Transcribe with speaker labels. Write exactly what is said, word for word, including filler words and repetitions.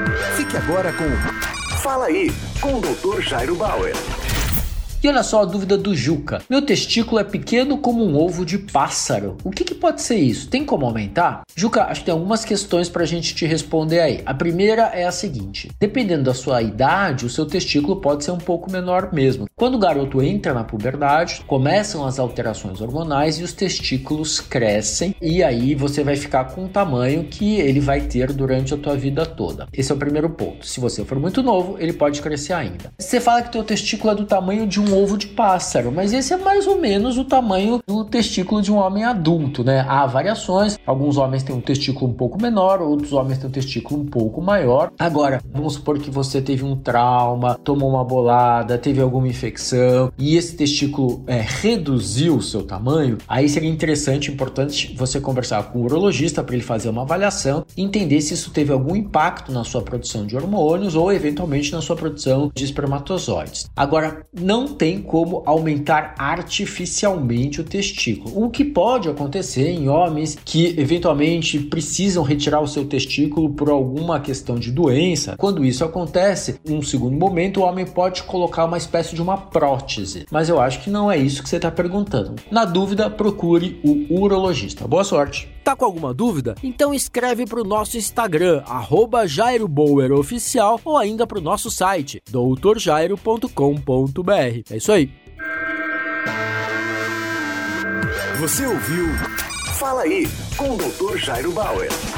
Speaker 1: Fique agora com Fala Aí, com o doutor Jairo Bauer.
Speaker 2: E olha só a dúvida do Juca. Meu testículo é pequeno como um ovo de pássaro. O que, que pode ser isso? Tem como aumentar? Juca, acho que tem algumas questões pra gente te responder aí. A primeira é a seguinte. Dependendo da sua idade, o seu testículo pode ser um pouco menor mesmo. Quando o garoto entra na puberdade, começam as alterações hormonais e os testículos crescem. E aí você vai ficar com o tamanho que ele vai ter durante a tua vida toda. Esse é o primeiro ponto. Se você for muito novo, ele pode crescer ainda. Você fala que teu testículo é do tamanho de um ovo de pássaro, mas esse é mais ou menos o tamanho do testículo de um homem adulto, né? Há variações, alguns homens têm um testículo um pouco menor, outros homens têm um testículo um pouco maior. Agora, vamos supor que você teve um trauma, tomou uma bolada, teve alguma infecção e esse testículo é, reduziu o seu tamanho, aí seria interessante, importante você conversar com o urologista para ele fazer uma avaliação e entender se isso teve algum impacto na sua produção de hormônios ou eventualmente na sua produção de espermatozoides. Agora, não tem como aumentar artificialmente o testículo. O que pode acontecer em homens que eventualmente precisam retirar o seu testículo por alguma questão de doença. Quando isso acontece, num segundo momento, o homem pode colocar uma espécie de uma prótese. Mas eu acho que não é isso que você está perguntando. Na dúvida, procure o urologista. Boa sorte!
Speaker 3: Tá com alguma dúvida? Então escreve para o nosso Instagram, arroba Jairo Bauer Oficial, ou ainda para o nosso site, doutor jairo ponto com ponto b r. É isso aí.
Speaker 1: Você ouviu Fala Aí, com o doutor Jairo Bauer.